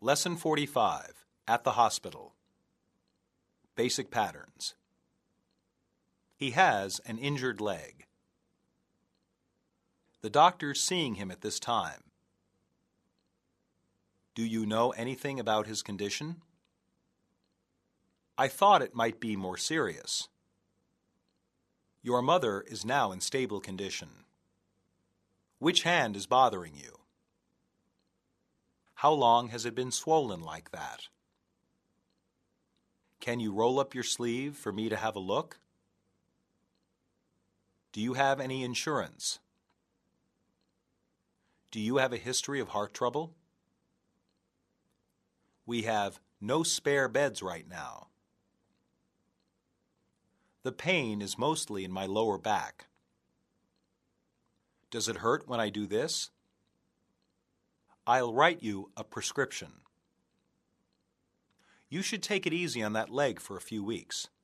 Lesson 45, At the Hospital. Basic Patterns. He has an injured leg. The doctor's seeing him at this time. Do you know anything about his condition? I thought it might be more serious. Your mother is now in stable condition. Which hand is bothering you? How long has it been swollen like that? Can you roll up your sleeve for me to have a look? Do you have any insurance? Do you have a history of heart trouble? We have no spare beds right now. The pain is mostly in my lower back. Does it hurt when I do this? I'll write you a prescription. You should take it easy on that leg for a few weeks.